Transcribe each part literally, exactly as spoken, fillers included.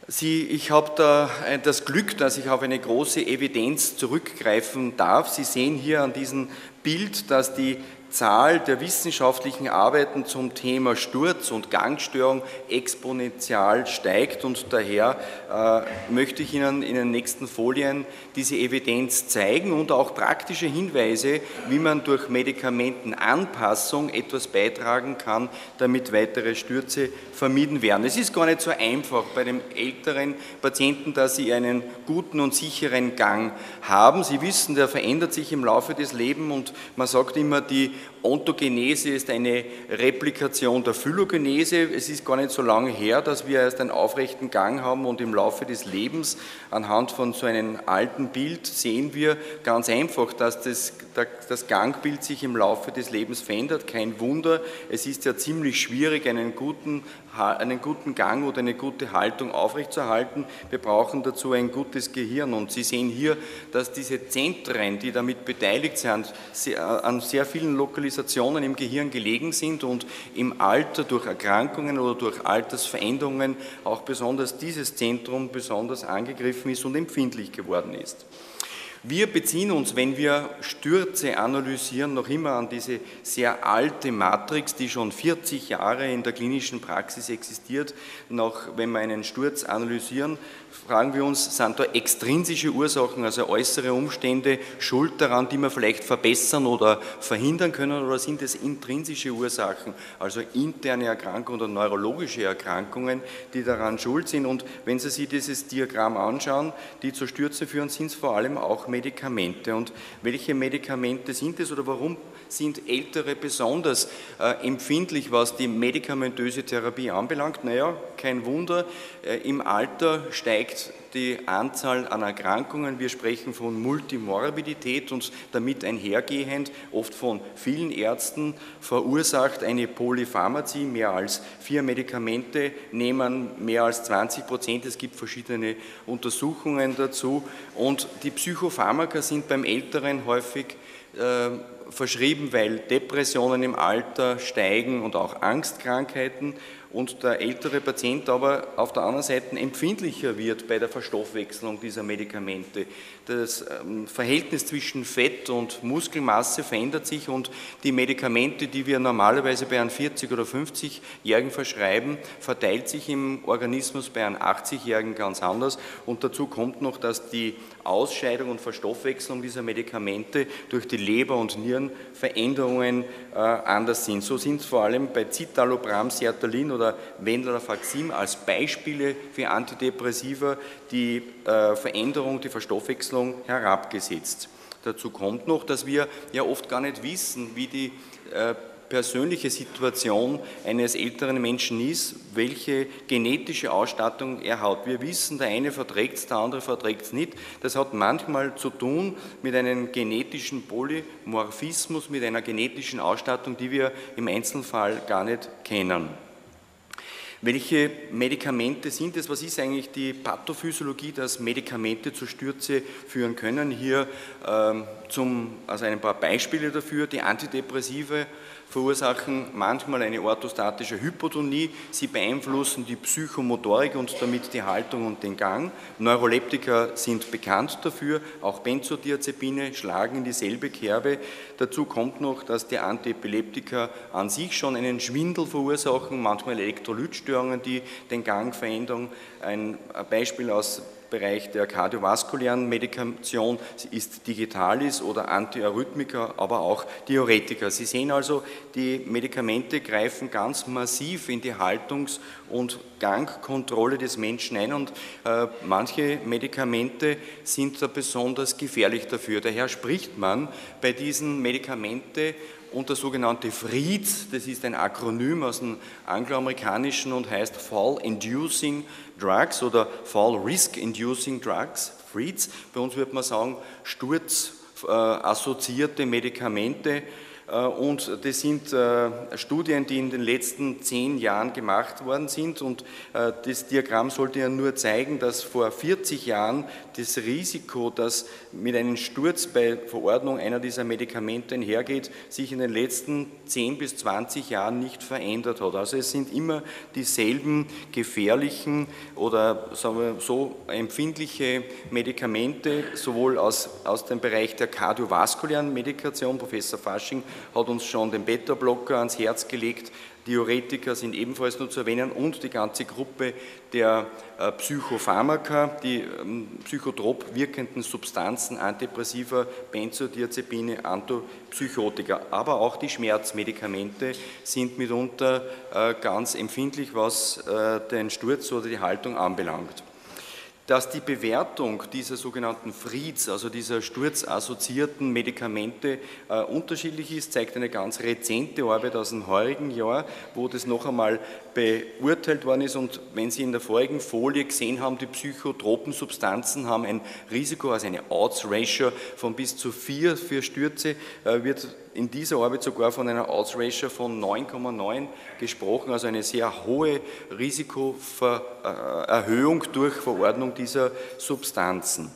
Sie, ich habe da das Glück, dass ich auf eine große Evidenz zurückgreifen darf. Sie sehen hier an diesem Bild, dass die Zahl der wissenschaftlichen Arbeiten zum Thema Sturz und Gangstörung exponentiell steigt und daher äh, möchte ich Ihnen in den nächsten Folien diese Evidenz zeigen und auch praktische Hinweise, wie man durch Medikamentenanpassung etwas beitragen kann, damit weitere Stürze vermieden werden. Es ist gar nicht so einfach bei dem älteren Patienten, dass sie einen guten und sicheren Gang haben. Sie wissen, der verändert sich im Laufe des Lebens und man sagt immer, die Ontogenese ist eine Replikation der Phylogenese. Es ist gar nicht so lange her, dass wir erst einen aufrechten Gang haben und im Laufe des Lebens anhand von so einem alten Bild sehen wir ganz einfach, dass das, das Gangbild sich im Laufe des Lebens verändert. Kein Wunder, es ist ja ziemlich schwierig, einen guten, einen guten Gang oder eine gute Haltung aufrechtzuerhalten. Wir brauchen dazu ein gutes Gehirn und Sie sehen hier, dass diese Zentren, die damit beteiligt sind, an sehr vielen Lokalisationen im Gehirn gelegen sind und im Alter durch Erkrankungen oder durch Altersveränderungen auch besonders dieses Zentrum besonders angegriffen ist und empfindlich geworden ist. Wir beziehen uns, wenn wir Stürze analysieren, noch immer an diese sehr alte Matrix, die schon vierzig Jahre in der klinischen Praxis existiert. Noch, wenn wir einen Sturz analysieren, fragen wir uns, sind da extrinsische Ursachen, also äußere Umstände, schuld daran, die wir vielleicht verbessern oder verhindern können, oder sind es intrinsische Ursachen, also interne Erkrankungen oder neurologische Erkrankungen, die daran schuld sind? Und wenn Sie sich dieses Diagramm anschauen, die zu Stürzen führen, sind es vor allem auch Medikamente. Und welche Medikamente sind es oder warum sind Ältere besonders äh, empfindlich, was die medikamentöse Therapie anbelangt? Naja, kein Wunder, äh, im Alter steigt die Anzahl an Erkrankungen. Wir sprechen von Multimorbidität und damit einhergehend, oft von vielen Ärzten verursacht eine Polypharmazie. Mehr als vier Medikamente nehmen mehr als zwanzig Prozent. Es gibt verschiedene Untersuchungen dazu. Und die Psychopharmaka sind beim Älteren häufig äh, verschrieben, weil Depressionen im Alter steigen und auch Angstkrankheiten und der ältere Patient aber auf der anderen Seite empfindlicher wird bei der Verstoffwechselung dieser Medikamente. Das Verhältnis zwischen Fett und Muskelmasse verändert sich und die Medikamente, die wir normalerweise bei einem vierzig- oder fünfzigjährigen verschreiben, verteilt sich im Organismus bei einem achtzigjährigen ganz anders und dazu kommt noch, dass die Ausscheidung und Verstoffwechselung dieser Medikamente durch die Leber und Nieren Veränderungen äh, anders sind. So sind es vor allem bei Citalopram, Sertralin oder Venlafaxine als Beispiele für Antidepressiva die äh, Veränderung, die Verstoffwechselung herabgesetzt. Dazu kommt noch, dass wir ja oft gar nicht wissen, wie die äh, persönliche Situation eines älteren Menschen ist, welche genetische Ausstattung er hat. Wir wissen, der eine verträgt es, der andere verträgt es nicht. Das hat manchmal zu tun mit einem genetischen Polymorphismus, mit einer genetischen Ausstattung, die wir im Einzelfall gar nicht kennen. Welche Medikamente sind es? Was ist eigentlich die Pathophysiologie, dass Medikamente zu Stürze führen können? Hier ähm, zum, also ein paar Beispiele dafür. Die Antidepressive verursachen manchmal eine orthostatische Hypotonie. Sie beeinflussen die Psychomotorik und damit die Haltung und den Gang. Neuroleptika sind bekannt dafür. Auch Benzodiazepine schlagen in dieselbe Kerbe. Dazu kommt noch, dass die Antiepileptika an sich schon einen Schwindel verursachen, manchmal Elektrolytstörungen, die den Gang verändern. Ein Beispiel aus Bereich der kardiovaskulären Medikation ist Digitalis oder Antiarrhythmika, aber auch Diuretika. Sie sehen also, die Medikamente greifen ganz massiv in die Haltungs- und Gangkontrolle des Menschen ein und äh, manche Medikamente sind da besonders gefährlich dafür. Daher spricht man bei diesen Medikamenten unter sogenannte F R I D S, das ist ein Akronym aus dem Angloamerikanischen und heißt Fall Inducing Drugs oder Fall Risk Inducing Drugs, F R I D S. Bei uns würde man sagen, sturzassoziierte Medikamente. Und das sind Studien, die in den letzten zehn Jahren gemacht worden sind. Und das Diagramm sollte ja nur zeigen, dass vor vierzig Jahren das Risiko, das mit einem Sturz bei Verordnung einer dieser Medikamente einhergeht, sich in den letzten zehn bis zwanzig Jahren nicht verändert hat. Also es sind immer dieselben gefährlichen oder sagen wir so empfindliche Medikamente, sowohl aus, aus dem Bereich der kardiovaskulären Medikation. Professor Fasching hat uns schon den Beta-Blocker ans Herz gelegt. Diuretika sind ebenfalls nur zu erwähnen und die ganze Gruppe der äh, Psychopharmaka, die ähm, psychotrop wirkenden Substanzen, Antidepressiva, Benzodiazepine, Antipsychotika, aber auch die Schmerzmedikamente sind mitunter äh, ganz empfindlich, was äh, den Sturz oder die Haltung anbelangt. Dass die Bewertung dieser sogenannten F R I D S, also dieser sturzassoziierten Medikamente, äh, unterschiedlich ist, zeigt eine ganz rezente Arbeit aus dem heurigen Jahr, wo das noch einmal beurteilt worden ist. Und wenn Sie in der vorigen Folie gesehen haben, die psychotropen Substanzen haben ein Risiko, also eine Odds-Ratio von bis zu vier für Stürze, äh, wird in dieser Arbeit sogar von einer Odds-Ratio von neun Komma neun gesprochen, also eine sehr hohe Risikoerhöhung durch Verordnung dieser Substanzen.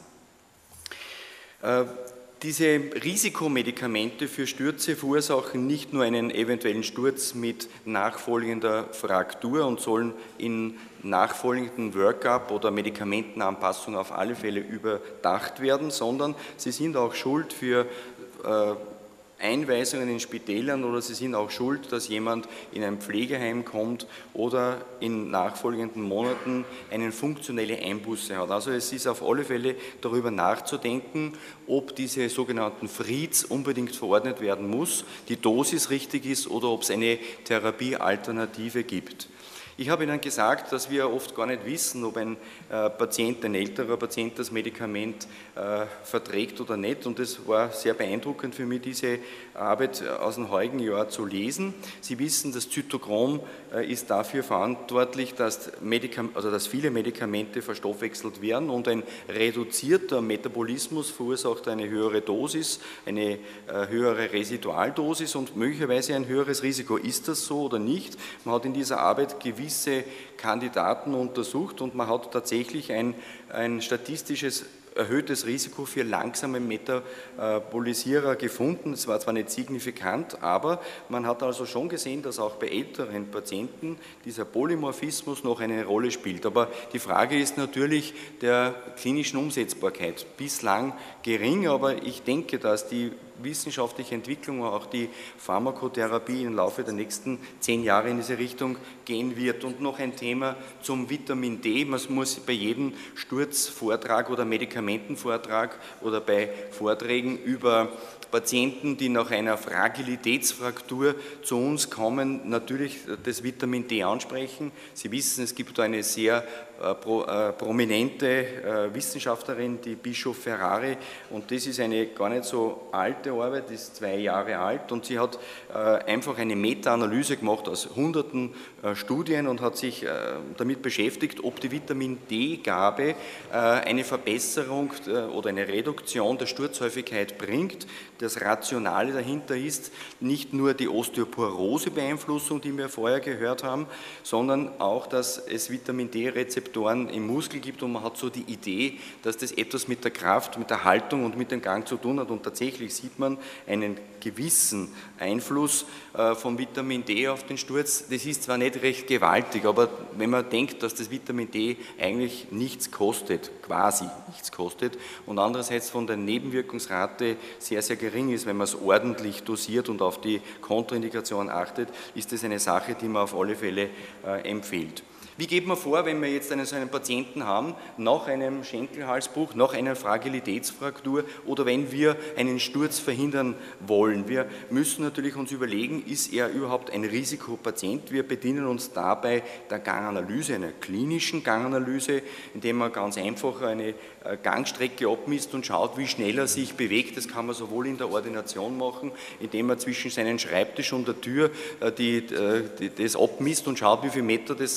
Diese Risikomedikamente für Stürze verursachen nicht nur einen eventuellen Sturz mit nachfolgender Fraktur und sollen in nachfolgenden Workup oder Medikamentenanpassung auf alle Fälle überdacht werden, sondern sie sind auch schuld für äh, Einweisungen in Spitälern oder sie sind auch schuld, dass jemand in ein Pflegeheim kommt oder in nachfolgenden Monaten eine funktionelle Einbuße hat. Also es ist auf alle Fälle darüber nachzudenken, ob diese sogenannten F R I D S unbedingt verordnet werden muss, die Dosis richtig ist oder ob es eine Therapiealternative gibt. Ich habe Ihnen gesagt, dass wir oft gar nicht wissen, ob ein äh, Patient, ein älterer Patient das Medikament äh, verträgt oder nicht. Und es war sehr beeindruckend für mich, diese Arbeit aus dem heurigen Jahr zu lesen. Sie wissen, das Zytochrom äh, ist dafür verantwortlich, dass, Medikam- also dass viele Medikamente verstoffwechselt werden und ein reduzierter Metabolismus verursacht eine höhere Dosis, eine äh, höhere Residualdosis und möglicherweise ein höheres Risiko. Ist das so oder nicht? Man hat in dieser Arbeit gewisse Kandidaten untersucht und man hat tatsächlich ein, ein statistisches erhöhtes Risiko für langsame Metabolisierer gefunden. Es war zwar nicht signifikant, aber man hat also schon gesehen, dass auch bei älteren Patienten dieser Polymorphismus noch eine Rolle spielt. Aber die Frage ist natürlich der klinischen Umsetzbarkeit. Bislang gering, aber ich denke, dass die wissenschaftliche Entwicklung, auch die Pharmakotherapie im Laufe der nächsten zehn Jahre in diese Richtung gehen wird. Und noch ein Thema zum Vitamin D. Man muss bei jedem Sturzvortrag oder Medikamentenvortrag oder bei Vorträgen über Patienten, die nach einer Fragilitätsfraktur zu uns kommen, natürlich das Vitamin D ansprechen. Sie wissen, es gibt da eine sehr äh, pro, äh, prominente äh, Wissenschaftlerin, die Bischof Ferrari, und das ist eine gar nicht so alte Arbeit, die ist zwei Jahre alt und sie hat äh, einfach eine Meta-Analyse gemacht aus hunderten äh, Studien und hat sich äh, damit beschäftigt, ob die Vitamin D-Gabe äh, eine Verbesserung äh, oder eine Reduktion der Sturzhäufigkeit bringt. Das Rationale dahinter ist nicht nur die Osteoporose-Beeinflussung, die wir vorher gehört haben, sondern auch, dass es Vitamin D-Rezeptoren im Muskel gibt und man hat so die Idee, dass das etwas mit der Kraft, mit der Haltung und mit dem Gang zu tun hat und tatsächlich sieht man einen gewissen Einfluss von Vitamin D auf den Sturz. Das ist zwar nicht recht gewaltig, aber wenn man denkt, dass das Vitamin D eigentlich nichts kostet, quasi nichts kostet und andererseits von der Nebenwirkungsrate sehr, sehr gering ist, wenn man es ordentlich dosiert und auf die Kontraindikation achtet, ist das eine Sache, die man auf alle Fälle äh, empfiehlt. Wie geht man vor, wenn wir jetzt einen so einen Patienten haben, nach einem Schenkelhalsbruch, nach einer Fragilitätsfraktur oder wenn wir einen Sturz verhindern wollen? Wir müssen natürlich uns überlegen, ist er überhaupt ein Risikopatient? Wir bedienen uns dabei der Ganganalyse, einer klinischen Ganganalyse, indem man ganz einfach eine Gangstrecke abmisst und schaut, wie schnell er sich bewegt. Das kann man sowohl in der Ordination machen, indem man zwischen seinen Schreibtisch und der Tür die, die, das abmisst und schaut, wie viele Meter das sind und dann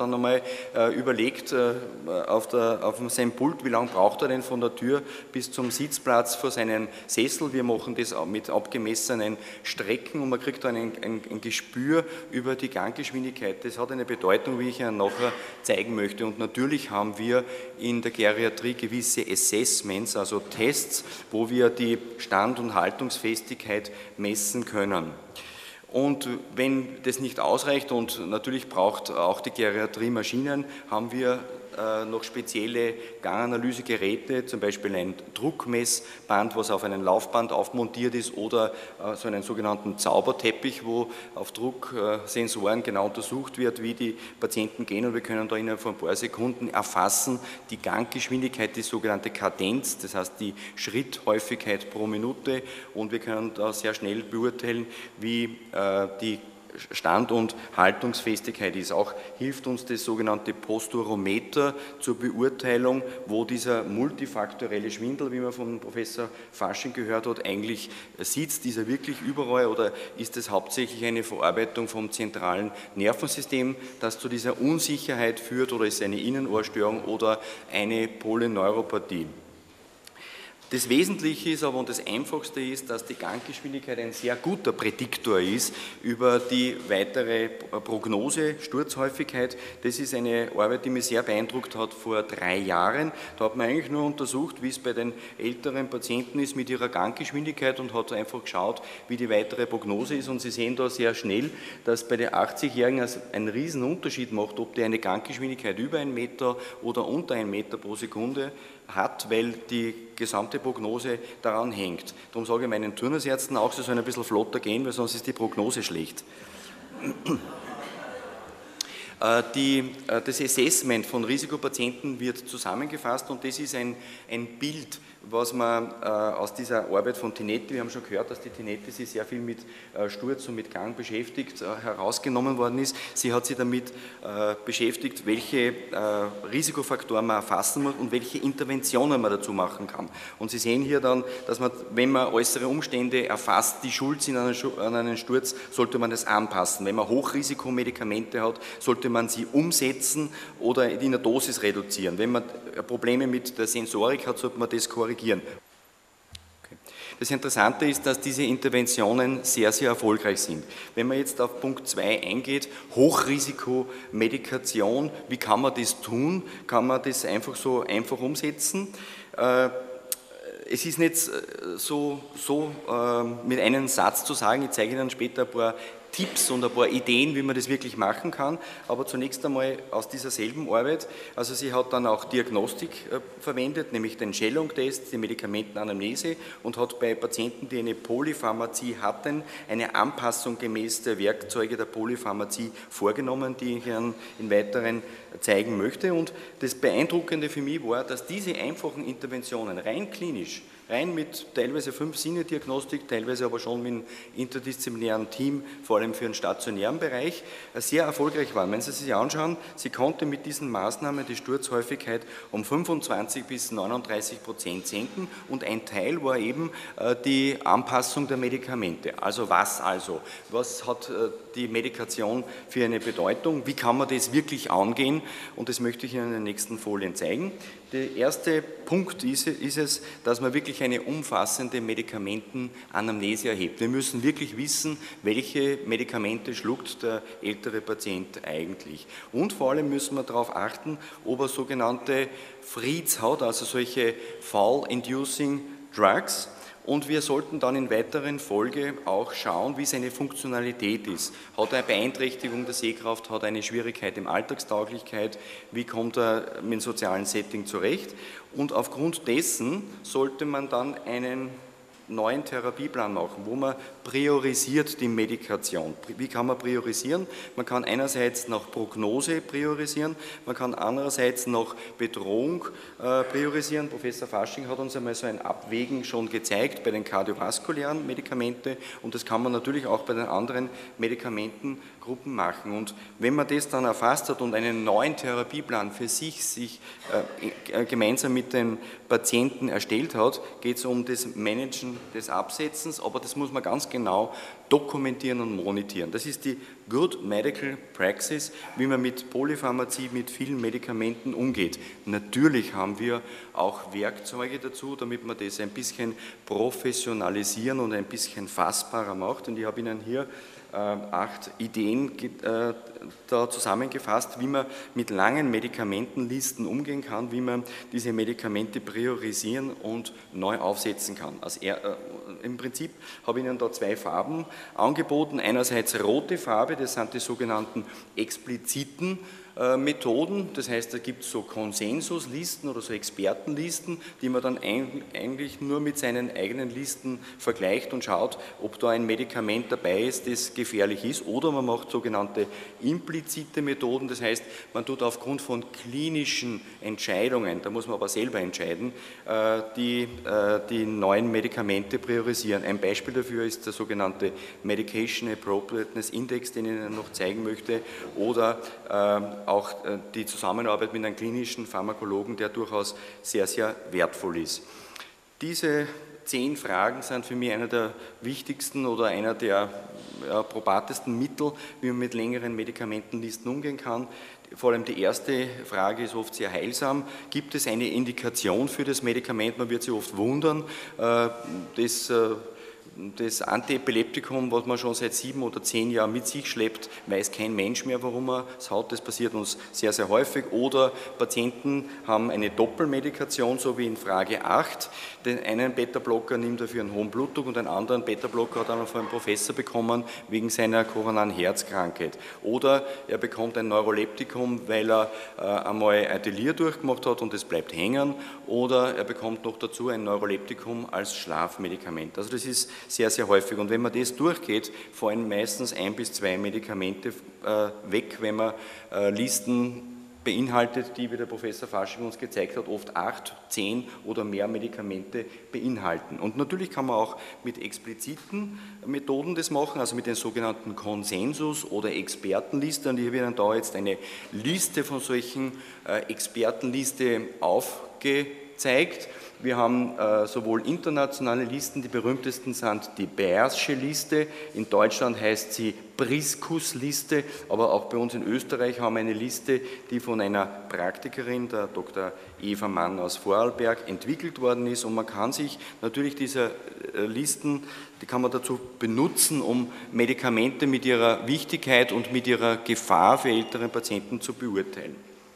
dann einmal äh, überlegt äh, auf, der, auf seinem Pult, wie lange braucht er denn von der Tür bis zum Sitzplatz vor seinem Sessel. Wir machen das mit abgemessenen Strecken und man kriegt dann ein, ein, ein Gespür über die Ganggeschwindigkeit. Das hat eine Bedeutung, wie ich Ihnen nachher zeigen möchte. Und natürlich haben wir in der Geriatrie gewisse Assessments, also Tests, wo wir die Stand- und Haltungsfestigkeit messen können. Und wenn das nicht ausreicht, und natürlich braucht auch die Geriatrie Maschinen, haben wir äh, noch spezielle Ganganalysegeräte, zum Beispiel ein Druckmessband, was auf einem Laufband aufmontiert ist, oder äh, so einen sogenannten Zauberteppich, wo auf Drucksensoren genau untersucht wird, wie die Patienten gehen, und wir können da innerhalb von ein paar Sekunden erfassen die Ganggeschwindigkeit, die sogenannte Kadenz, das heißt die Schritthäufigkeit pro Minute, und wir können da sehr schnell beurteilen, wie die Stand- und Haltungsfestigkeit ist. Auch hilft uns das sogenannte Posturometer zur Beurteilung, wo dieser multifaktorielle Schwindel, wie man von Professor Fasching gehört hat, eigentlich sitzt. Ist er wirklich überall oder ist es hauptsächlich eine Verarbeitung vom zentralen Nervensystem, das zu dieser Unsicherheit führt, oder ist es eine Innenohrstörung oder eine Polyneuropathie? Das Wesentliche ist aber und das Einfachste ist, dass die Ganggeschwindigkeit ein sehr guter Prädiktor ist über die weitere Prognose, Sturzhäufigkeit. Das ist eine Arbeit, die mich sehr beeindruckt hat vor drei Jahren. Da hat man eigentlich nur untersucht, wie es bei den älteren Patienten ist mit ihrer Ganggeschwindigkeit und hat einfach geschaut, wie die weitere Prognose ist. Und Sie sehen da sehr schnell, dass bei den achtzigjährigen es einen riesen Unterschied macht, ob die eine Ganggeschwindigkeit über einen Meter oder unter einen Meter pro Sekunde hat, weil die gesamte Prognose daran hängt. Darum sage ich meinen Turnusärzten auch, sie sollen ein bisschen flotter gehen, weil sonst ist die Prognose schlecht. Die, das Assessment von Risikopatienten wird zusammengefasst und das ist ein, ein Bild, was man äh, aus dieser Arbeit von Tinetti, wir haben schon gehört, dass die Tinetti sich sehr viel mit äh, Sturz und mit Gang beschäftigt, äh, herausgenommen worden ist. Sie hat sich damit äh, beschäftigt, welche äh, Risikofaktoren man erfassen muss und welche Interventionen man dazu machen kann. Und Sie sehen hier dann, dass man, wenn man äußere Umstände erfasst, die schuld sind an einen, an einen Sturz, sollte man das anpassen. Wenn man Hochrisikomedikamente hat, sollte man sie umsetzen oder in der Dosis reduzieren. Wenn man Probleme mit der Sensorik hat, sollte man das korrigieren. Okay. Das Interessante ist, dass diese Interventionen sehr, sehr erfolgreich sind. Wenn man jetzt auf Punkt zwei eingeht, Hochrisikomedikation, wie kann man das tun? Kann man das einfach so einfach umsetzen? Es ist nicht so, so mit einem Satz zu sagen, ich zeige Ihnen später ein paar Tipps und ein paar Ideen, wie man das wirklich machen kann, aber zunächst einmal aus dieser selben Arbeit, also sie hat dann auch Diagnostik äh, verwendet, nämlich den Schellung-Test, die Medikamentenanamnese und hat bei Patienten, die eine Polypharmazie hatten, eine Anpassung gemäß der Werkzeuge der Polypharmazie vorgenommen, die ich Ihnen in weiteren zeigen möchte. Und das Beeindruckende für mich war, dass diese einfachen Interventionen rein klinisch, rein mit teilweise Fünf-Sinne-Diagnostik, teilweise aber schon mit einem interdisziplinären Team, vor allem für den stationären Bereich, sehr erfolgreich waren. Wenn Sie sich anschauen, sie konnte mit diesen Maßnahmen die Sturzhäufigkeit um fünfundzwanzig bis neununddreißig Prozent senken und ein Teil war eben die Anpassung der Medikamente. Also was also? Was hat die Medikation für eine Bedeutung? Wie kann man das wirklich angehen? Und das möchte ich Ihnen in den nächsten Folien zeigen. Der erste Punkt ist, ist es, dass man wirklich eine umfassende Medikamentenanamnese erhebt. Wir müssen wirklich wissen, welche Medikamente schluckt der ältere Patient eigentlich. Und vor allem müssen wir darauf achten, ob er sogenannte F R I Ds hat, also solche Fall-Inducing Drugs. Und wir sollten dann in weiteren Folge auch schauen, wie seine Funktionalität ist. Hat er eine Beeinträchtigung der Sehkraft, hat er eine Schwierigkeit im Alltagstauglichkeit, wie kommt er mit dem sozialen Setting zurecht? Und aufgrund dessen sollte man dann einen neuen Therapieplan machen, wo man priorisiert die Medikation. Wie kann man priorisieren? Man kann einerseits nach Prognose priorisieren, man kann andererseits nach Bedrohung äh, priorisieren. Professor Fasching hat uns einmal so ein Abwägen schon gezeigt bei den kardiovaskulären Medikamenten und das kann man natürlich auch bei den anderen Medikamentengruppen Gruppen machen. Und wenn man das dann erfasst hat und einen neuen Therapieplan für sich, sich äh, gemeinsam mit den Patienten erstellt hat, geht es um das Managen des Absetzens, aber das muss man ganz genau dokumentieren und monitieren. Das ist die Good Medical Praxis, wie man mit Polypharmazie, mit vielen Medikamenten umgeht. Natürlich haben wir auch Werkzeuge dazu, damit man das ein bisschen professionalisieren und ein bisschen fassbarer macht. Und ich habe Ihnen hier äh, acht Ideen äh, da zusammengefasst, wie man mit langen Medikamentenlisten umgehen kann, wie man diese Medikamente priorisieren und neu aufsetzen kann. Also er, äh, im Prinzip habe ich Ihnen da zwei Farben angeboten. Einerseits rote Farbe, das sind die sogenannten expliziten äh, Methoden. Das heißt, da gibt es so Konsensuslisten oder so Expertenlisten, die man dann ein, eigentlich nur mit seinen eigenen Listen vergleicht und schaut, ob da ein Medikament dabei ist, das gefährlich ist. Oder man macht sogenannte implizite Methoden. Das heißt, man tut aufgrund von klinischen Entscheidungen, da muss man aber selber entscheiden, äh, die, äh, die neuen Medikamente priorisieren. Ein Beispiel dafür ist der sogenannte Medication Appropriateness Index, den ich Ihnen noch zeigen möchte, oder äh, auch äh, die Zusammenarbeit mit einem klinischen Pharmakologen, der durchaus sehr, sehr wertvoll ist. Diese zehn Fragen sind für mich einer der wichtigsten oder einer der ja, probatesten Mittel, wie man mit längeren Medikamentenlisten umgehen kann. Vor allem die erste Frage ist oft sehr heilsam. Gibt es eine Indikation für das Medikament? Man wird sich oft wundern. Das Das Antiepileptikum, was man schon seit sieben oder zehn Jahren mit sich schleppt, weiß kein Mensch mehr, warum er es hat. Das passiert uns sehr, sehr häufig. Oder Patienten haben eine Doppelmedikation, so wie in Frage acht. Den einen Beta-Blocker nimmt er für einen hohen Blutdruck und einen anderen Beta-Blocker hat er noch von einem Professor bekommen wegen seiner koronaren Herzkrankheit. Oder er bekommt ein Neuroleptikum, weil er äh, einmal ein Delir durchgemacht hat und es bleibt hängen. Oder er bekommt noch dazu ein Neuroleptikum als Schlafmedikament. Also das ist sehr, sehr häufig. Und wenn man das durchgeht, fallen meistens ein bis zwei Medikamente äh, weg, wenn man äh, Listen beinhaltet, die, wie der Professor Fasching uns gezeigt hat, oft acht, zehn oder mehr Medikamente beinhalten. Und natürlich kann man auch mit expliziten Methoden das machen, also mit den sogenannten Konsensus- oder Expertenlisten. Und ich habe Ihnen da jetzt eine Liste von solchen äh, Expertenliste aufgezeigt. Wir haben äh, sowohl internationale Listen, die berühmtesten sind die Beersche Liste, in Deutschland heißt sie Priscus-Liste, aber auch bei uns in Österreich haben wir eine Liste, die von einer Praktikerin, der Doktor Eva Mann aus Vorarlberg, entwickelt worden ist, und man kann sich natürlich diese äh, Listen, die kann man dazu benutzen, um Medikamente mit ihrer Wichtigkeit und mit ihrer Gefahr für ältere Patienten zu beurteilen.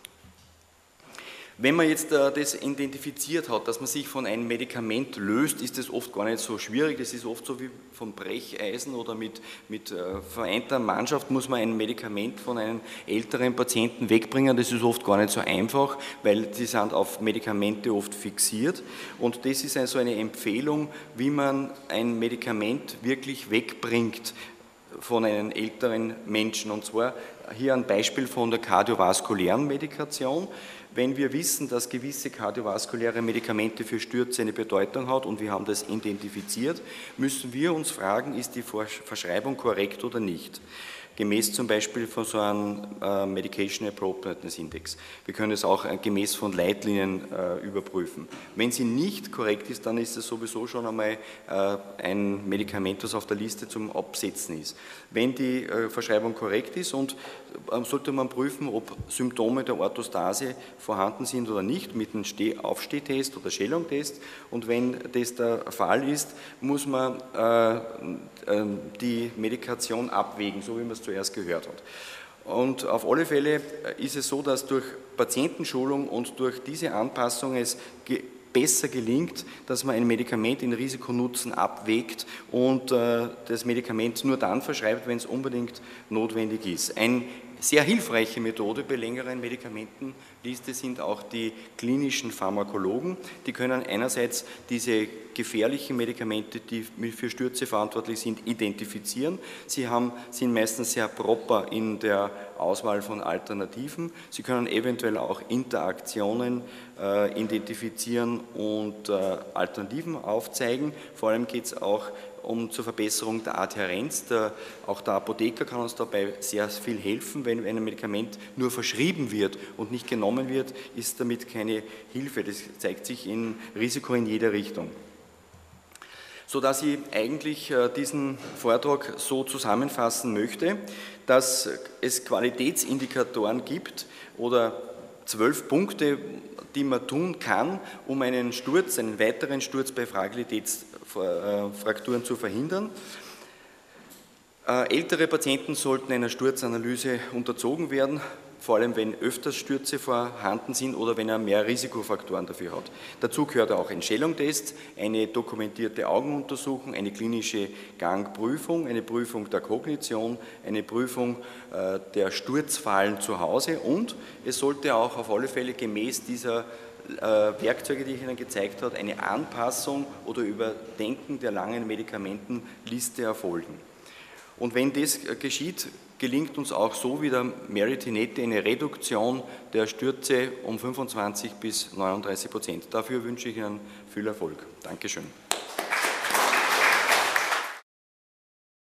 Wenn man jetzt äh, das identifiziert hat, dass man sich von einem Medikament löst, ist das oft gar nicht so schwierig. Das ist oft so wie vom Brecheisen oder mit, mit äh, vereinter Mannschaft muss man ein Medikament von einem älteren Patienten wegbringen. Das ist oft gar nicht so einfach, weil sie sind auf Medikamente oft fixiert. Und das ist also eine Empfehlung, wie man ein Medikament wirklich wegbringt von einem älteren Menschen. Und zwar hier ein Beispiel von der kardiovaskulären Medikation. Wenn wir wissen, dass gewisse kardiovaskuläre Medikamente für Stürze eine Bedeutung hat und wir haben das identifiziert, müssen wir uns fragen, ist die Verschreibung korrekt oder nicht? Gemäß zum Beispiel von so einem äh, Medication Appropriateness Index. Wir können es auch äh, gemäß von Leitlinien äh, überprüfen. Wenn sie nicht korrekt ist, dann ist es sowieso schon einmal äh, ein Medikament, das auf der Liste zum Absetzen ist. Wenn die äh, Verschreibung korrekt ist, und äh, sollte man prüfen, ob Symptome der Orthostase vorhanden sind oder nicht, mit einem Steh- Aufstehtest oder Schellungtest. Und wenn das der Fall ist, muss man äh, äh, die Medikation abwägen, so wie man es zuerst gehört hat. Und auf alle Fälle ist es so, dass durch Patientenschulung und durch diese Anpassung es ge besser gelingt, dass man ein Medikament in Risikonutzen abwägt und äh, das Medikament nur dann verschreibt, wenn es unbedingt notwendig ist. Eine sehr hilfreiche Methode bei längeren Medikamentenliste sind auch die klinischen Pharmakologen. Die können einerseits diese gefährlichen Medikamente, die für Stürze verantwortlich sind, identifizieren. Sie haben, sind meistens sehr proper in der Auswahl von Alternativen. Sie können eventuell auch Interaktionen äh, identifizieren und äh, Alternativen aufzeigen. Vor allem geht es auch um zur Verbesserung der Adhärenz. Der, auch der Apotheker kann uns dabei sehr viel helfen. Wenn ein Medikament nur verschrieben wird und nicht genommen wird, ist damit keine Hilfe. Das zeigt sich in Risiko in jeder Richtung. Sodass ich eigentlich diesen Vortrag so zusammenfassen möchte, dass es Qualitätsindikatoren gibt oder zwölf Punkte, die man tun kann, um einen Sturz, einen weiteren Sturz bei Fragilitätsfrakturen zu verhindern. Ältere Patienten sollten einer Sturzanalyse unterzogen werden, vor allem wenn öfters Stürze vorhanden sind oder wenn er mehr Risikofaktoren dafür hat. Dazu gehört auch ein Schellungtest, eine dokumentierte Augenuntersuchung, eine klinische Gangprüfung, eine Prüfung der Kognition, eine Prüfung äh, der Sturzfallen zu Hause und es sollte auch auf alle Fälle gemäß dieser äh, Werkzeuge, die ich Ihnen gezeigt habe, eine Anpassung oder Überdenken der langen Medikamentenliste erfolgen. Und wenn das geschieht, gelingt uns auch so wie der Mary Tinetti eine Reduktion der Stürze um fünfundzwanzig bis neununddreißig Prozent. Dafür wünsche ich Ihnen viel Erfolg. Dankeschön.